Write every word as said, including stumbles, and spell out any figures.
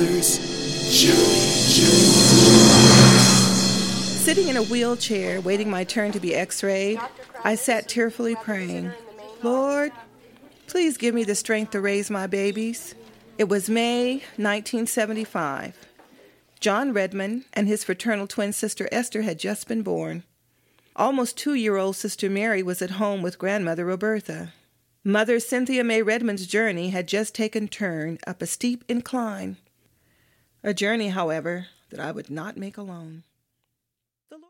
mother's journey. journey. Sitting in a wheelchair, waiting my turn to be x-rayed, I sat tearfully praying, Lord, please give me the strength to raise my babies. It was May nineteen seventy-five. John Redmond and his fraternal twin sister Esther had just been born. Almost two-year-old Sister Mary was at home with grandmother Roberta. Mother Cynthia May Redmond's journey had just taken turn up a steep incline. A journey, however, that I would not make alone.